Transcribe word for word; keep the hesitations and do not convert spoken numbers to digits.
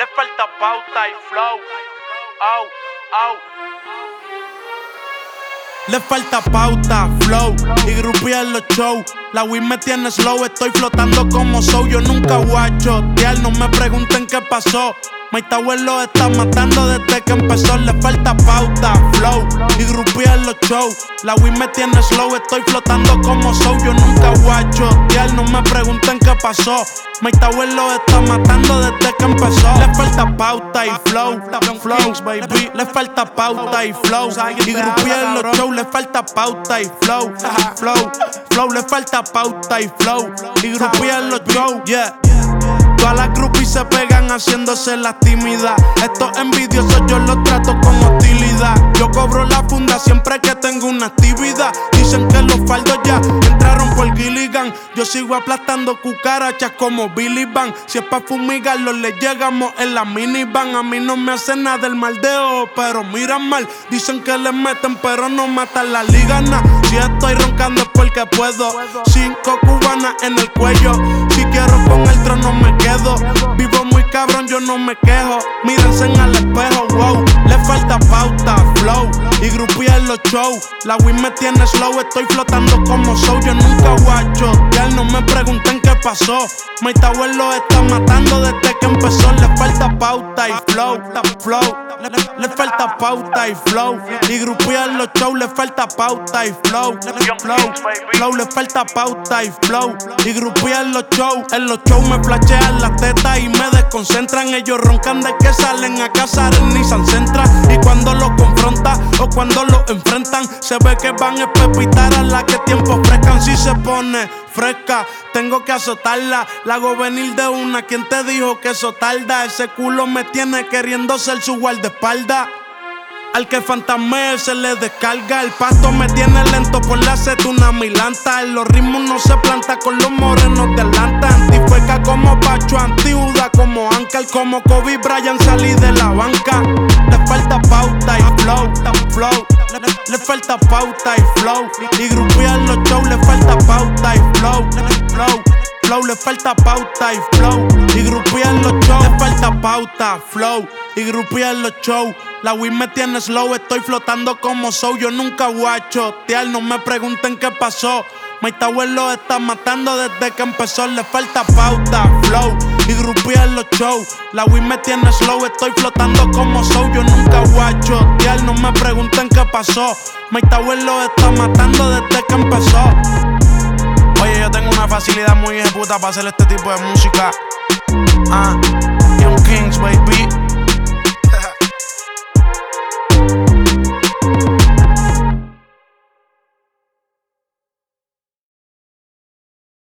Le falta pauta y flow. Oh, oh. Le falta pauta, flow y grupía en los shows. La weed me tiene slow, estoy flotando como soy. Yo nunca guacho, tial, no me pregunten qué pasó. My Tower lo está matando desde que empezó. Le falta pauta, flow y grupía en los shows. La weed me tiene slow, estoy flotando como soy. Yo nunca guacho, tial, no me pregunten qué pasó. My Tower lo está matando desde que empezó. Le falta pauta y flow, flows, baby. Le falta pauta y flow y grupía en los shows. Le falta pauta y flow, flow, flow. Le falta pauta y flow y grupía en los shows, yeah. Todas las groupies se pegan haciéndose las tímidas. Estos envidiosos yo los trato con hostilidad. Yo cobro la funda siempre que tengo una actividad. Dicen que los faldos ya entraron por Gilligan. Yo sigo aplastando cucarachas como Billy Van. Si es pa' fumigarlos le llegamos en la minivan. A mí no me hace nada el mal de ojo, pero miran mal. Dicen que le meten pero no matan la ligana. Si estoy roncando es porque puedo. Cinco cubanas en el cuello. Si quiero con el trono me quedo. Vivo muy cabrón, yo no me quejo. Mírense al espejo, wow. Le falta pauta, flow y grupía en los shows. La weed me tiene slow, estoy flotando como soy. Yo nunca guacho, ya no me pregunten qué pasó. My Tower lo está matando desde que empezó. Le falta pauta y flow, flow. Le, le, le falta pauta y flow y grupía en los shows. Le falta pauta y flow, flow, flow. Le falta pauta y flow y grupía en los shows. En los shows me flashean las tetas y me desconcentran. Ellos roncan de que salen a cazar en Nissan Sentra. Y cuando los confronta o cuando los enfrentan, se ve que van a pepitar a la que tiempo frescan. Si se pone fresca, tengo que azotarla. La hago venir de una. ¿Quién te dijo que eso tarda? Ese culo me tiene queriendo ser su guardaespaldas. Al que fantasmee se le descarga. El pasto me tiene lento por la acetuna milanta. En los ritmos no se planta con los morenos de Atlanta. Antifueca como Pacho, antiuda como Ankar. Como Kobe Bryant salí de la banca. Le falta pauta y flow, flow. Le, le, le falta pauta y flow y grupía en los shows. Le falta pauta y flow, flow. Flow, le falta pauta y flow y grupía en los shows. Le falta pauta, flow y grupía en los shows. La weed me tiene slow, estoy flotando como soy. Yo nunca guacho, tial, no me pregunten qué pasó. My Tower lo está matando desde que empezó. Le falta pauta, flow y grupía en los shows. La weed me tiene slow, estoy flotando como soy. Yo nunca guacho, tial, no me pregunten qué pasó. My Tower lo está matando desde que empezó. Oye, yo tengo una facilidad muy ejecuta para hacer este tipo de música. Ah, Young Kings, baby.